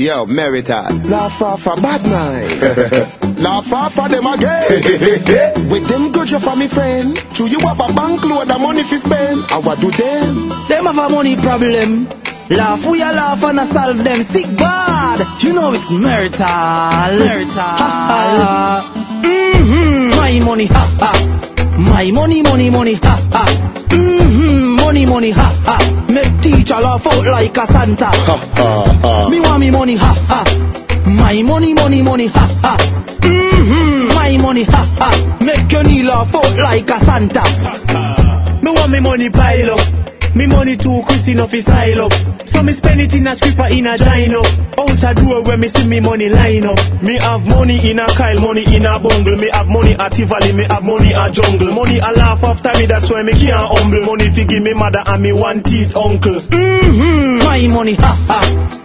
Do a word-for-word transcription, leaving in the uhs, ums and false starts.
Yo, Merital. Laugh off for bad mind. Laugh off for them again. With them good you for me friend. Do you have a bank load of money fi spend? And what do them? Them have a money problem. Laugh we a laugh and a solve them sick bad. You know it's Merital. Merital. Mm-hmm. My money, ha ha. My money, money, money, ha ha. Mm-hmm. Money, money, ha ha. Make teacher laugh out like a Santa. Ha ha ha. Me want me money, ha ha. My money, money, money, ha ha. Mm-hmm. My money, ha ha. Make your knee laugh out like a Santa. Ha ha. Me want me money pile up. Me money too Christy enough is style up. So me spend it in a scripper in a gino. Out a door where me see me money line up. Me have money in a Kyle, money in a bungle. Me have money at Tivoli, me have money at jungle. Money a laugh after me, that's why me can't humble. Money fi give me mother and me one teeth uncle. Mm-hmm. My money, ha ha.